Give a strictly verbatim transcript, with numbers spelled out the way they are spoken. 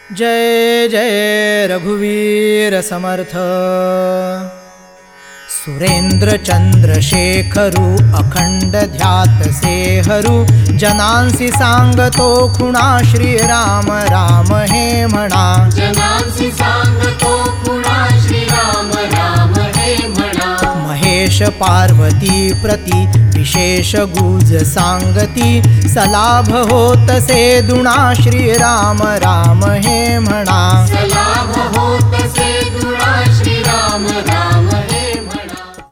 जय जय रघुवीर समर्थ। सुरेंद्र चंद्रशेखरु अखंड ध्यात सेहरू, जनांसी सांगतो खुणा श्रीराम राम हे म्हणा। जनांसी सांगतो खुणा श्रीराम राम हे म्हणा। महेश पार्वती प्रति विशेष गुज सांगती, सलाभ होतसे दुणा श्रीराम राम हे म्हणा। सलाभ होतसे दुणा श्रीराम राम